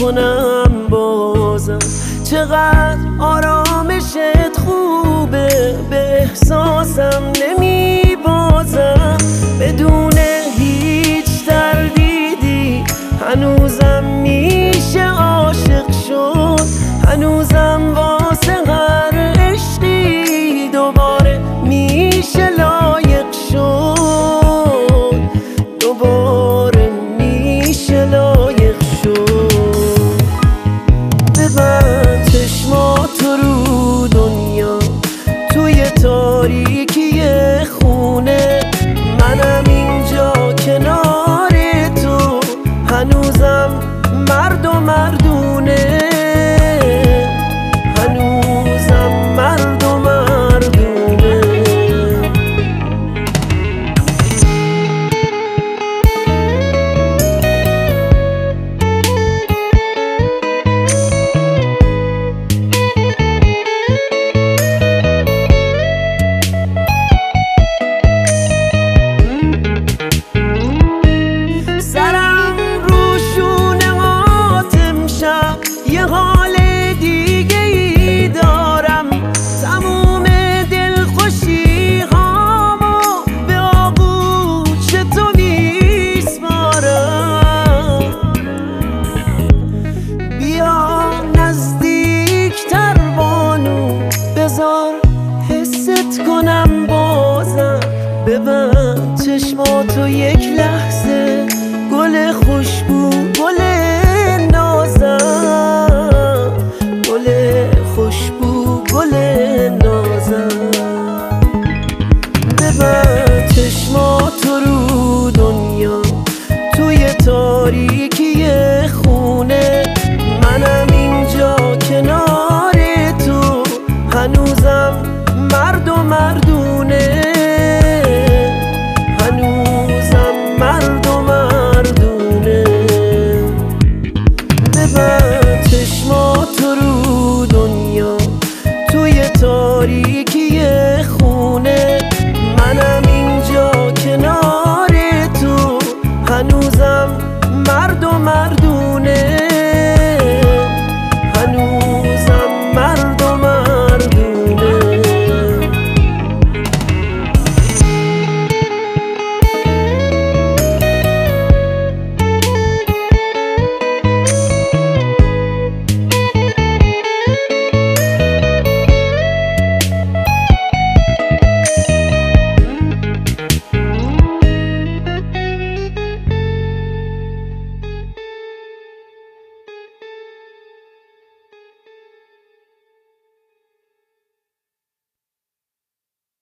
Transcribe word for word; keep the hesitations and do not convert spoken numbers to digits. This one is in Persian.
کنم بازم. چقدر آرامشت خوبه، به احساسم نمی بازم. بدون هیچ تردیدی هنوزم میشه عاشق شد، هنوزم واسه هر عشقی دوباره میشه لایق شد، دوباره میشه لایق شد. ببند چشماتو رو دنیا، توی تاریکی خونه، منم اینجا کنار تو، هنوزم مرد و مردونه، هنوزم مرد و مردونه. سرم رو شونه هاتم شب یه حال دیگه ای دارم، تموم دلخوشی هامو به آغوش تو میسپارم. بیا نزدیکتر بانو، بذار حست کنم بازم. ببند چشماتو یک لحظه، گل خوشبو گل نازم، گل خوشبو گل نازم. ببند چشماتو رو دنیا، توی تاریکی خونه، منم اینجا کنار تو، هنوزم مرد و مردونه، هنوزم مرد و مردونه. ببند چشماتو رو دنیا، توی تاریکی خونه، منم اینجا کنار تو، هنوزم مرد و مردونه.